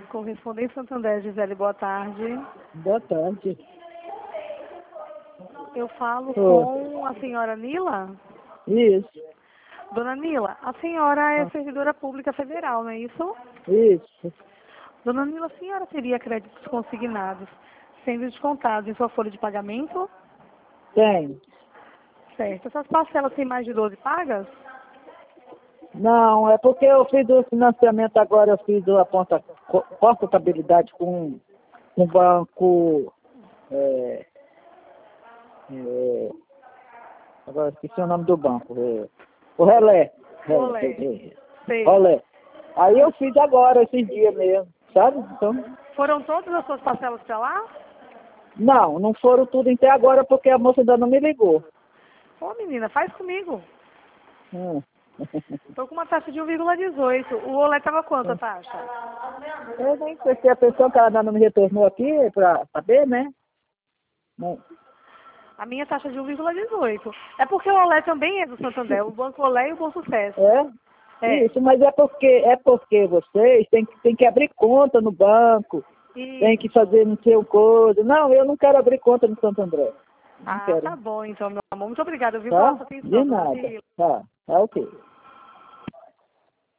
Correspondente Santander, Gisele, boa tarde. Boa tarde. Eu falo com a senhora Nila? Isso, Dona Nila, a senhora é servidora pública federal, não é isso? isso. Dona Nila, a senhora teria créditos consignados sendo descontados em sua folha de pagamento? Tem. Certo. Essas parcelas têm mais de 12 pagas? Não, é porque eu fiz o financiamento agora, eu fiz a portabilidade com um banco. Agora esqueci o nome do banco. O Relé. Olé. Sei. Relé. Aí eu fiz agora, esses dias mesmo, sabe? Então, Foram todas as suas parcelas para lá? não foram tudo até agora porque a moça ainda não me ligou. Ô, menina, faz comigo. Hum. Estou com uma taxa de 1,18. O olé estava quanto a taxa? Eu nem prestei atenção que ela ainda não me retornou aqui para saber, né? Não. A minha taxa é de 1,18. É porque o olé também é do Santander, o Banco Olé e o Bom Sucesso. É. Isso, mas é porque vocês têm que abrir conta no banco, tem que fazer não sei o coisa. Não, eu não quero abrir conta no Santo André. Não quero. Tá bom então, meu amor. Muito obrigada, viu, Tá? pela sua atenção, De dona nada. Nila. Tá ok.